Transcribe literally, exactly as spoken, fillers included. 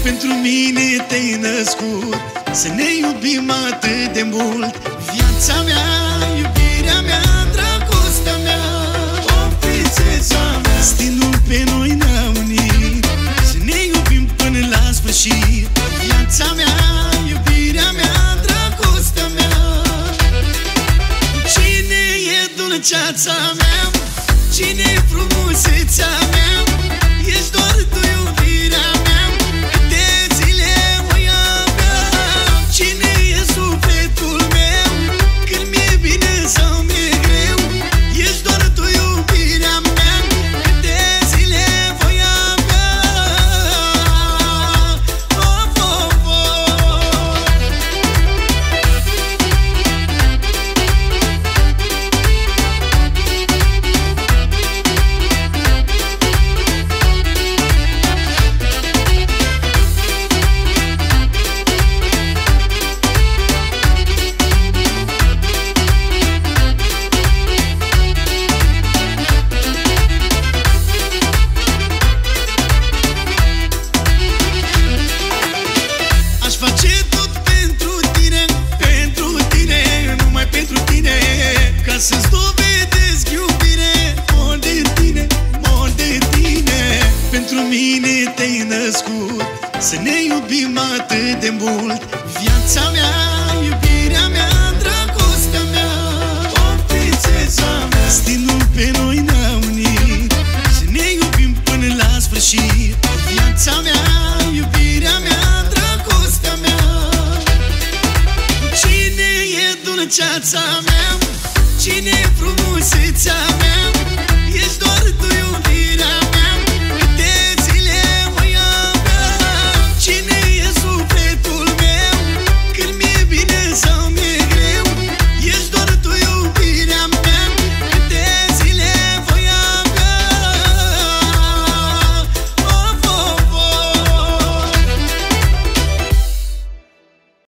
Pentru mine te-ai născut, să ne iubim atât de mult. Viața mea, iubirea mea, dragostea mea, o prințesa mea. Destinul pe noi ne-a unit, să ne iubim până la sfârșit. Viața mea, iubirea mea, dragostea mea. Cine e dulceața mea? Cine e frumusețea mea? Ești doar tu, iubirea mea. Câte zile voi avea? Cine e sufletul meu? Când mi-e bine sau mi-e greu? Ești doar tu, iubirea mea. Câte zile voi avea? Of, of, of. Aș face tot pentru tine, pentru tine, numai pentru tine, ca să-ți dovedesc iubire, mor de tine, mor de tine. Pentru mine te-ai născut, să ne iubim atât de mult. Viața mea, iubirea mea, dragostea mea, o prințesa mea. Destinul pe noi ne-a unit, să ne iubim până la sfârșit. Viața mea, iubirea mea, dragostea mea. Cine e dulceața mea? Cine e frumusețea mea?